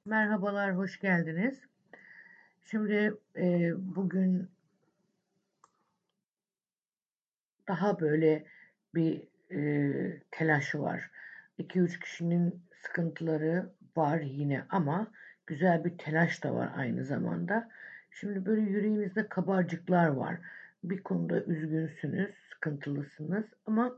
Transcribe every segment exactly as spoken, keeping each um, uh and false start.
Merhabalar, hoş geldiniz. Şimdi e, bugün daha böyle bir e, telaş var. iki üç kişinin sıkıntıları var yine ama güzel bir telaş da var aynı zamanda. Şimdi böyle yüreğinizde kabarcıklar var. Bir konuda üzgünsünüz, sıkıntılısınız ama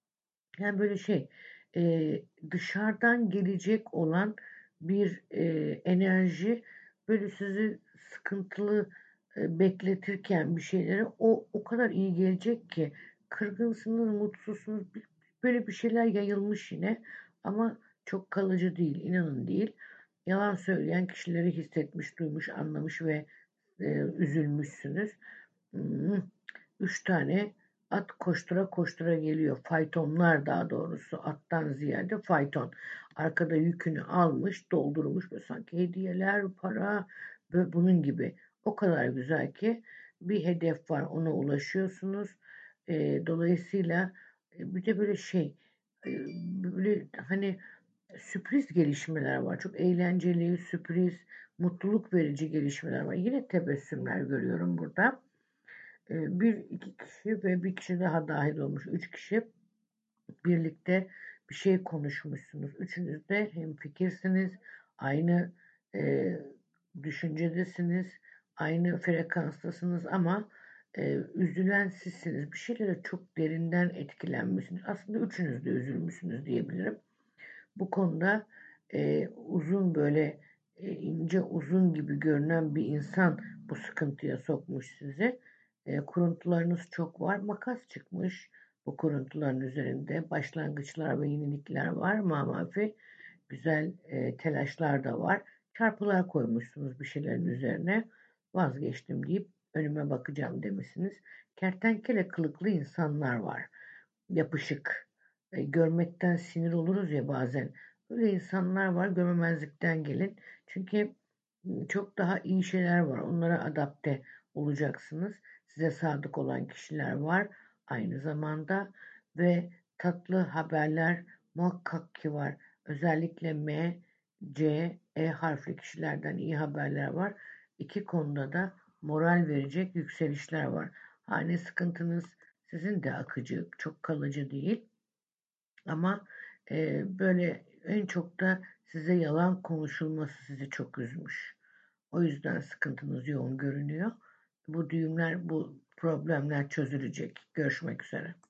yani böyle şey e, dışarıdan gelecek olan bir e, enerji böyle sizi sıkıntılı e, bekletirken bir şeylere o o kadar iyi gelecek ki kırgınsınız, mutsuzsunuz, bir- böyle bir şeyler yayılmış yine ama çok kalıcı değil, inanın değil. Yalan söyleyen kişileri hissetmiş, duymuş, anlamış ve e, üzülmüşsünüz. Hmm, Üç tane at koştura koştura geliyor. Faytonlar daha doğrusu attan ziyade fayton. Arkada yükünü almış, doldurmuş böyle sanki hediyeler, para ve bunun gibi. O kadar güzel ki bir hedef var, ona ulaşıyorsunuz. Ee, dolayısıyla e, bir de böyle şey, e, böyle hani sürpriz gelişmeler var. Çok eğlenceli, sürpriz, mutluluk verici gelişmeler var. Yine tebessümler görüyorum burada. Ee, bir iki kişi ve bir kişi daha dahil olmuş. Üç kişi birlikte bir şey konuşmuşsunuz. Üçünüz de hemfikirsiniz. Aynı e, düşüncedesiniz. Aynı frekanstasınız ama e, üzülen sizsiniz. Bir şeylere çok derinden etkilenmişsiniz. Aslında üçünüz de üzülmüşsünüz diyebilirim. Bu konuda e, uzun böyle e, ince uzun gibi görünen bir insan bu sıkıntıya sokmuş sizi. E, kuruntularınız çok var. Makas çıkmış bu kuruntuların üzerinde. Başlangıçlar ve yenilikler var. Mamafi güzel e, telaşlar da var. Çarpılar koymuşsunuz bir şeylerin üzerine. Vazgeçtim deyip önüme bakacağım demişsiniz. Kertenkele kılıklı insanlar var. Yapışık. E, görmekten sinir oluruz ya bazen. Öyle insanlar var, görmemezlikten gelin. Çünkü çok daha iyi şeyler var. Onlara adapte olacaksınız. Size sadık olan kişiler var aynı zamanda ve tatlı haberler muhakkak ki var. Özellikle M, C, E harfli kişilerden iyi haberler var. İki konuda da moral verecek yükselişler var. Hani sıkıntınız sizin de akıcı, çok kalıcı değil. Ama e, böyle en çok da size yalan konuşulması sizi çok üzmüş. O yüzden sıkıntınız yoğun görünüyor. Bu düğümler, bu problemler çözülecek. Görüşmek üzere.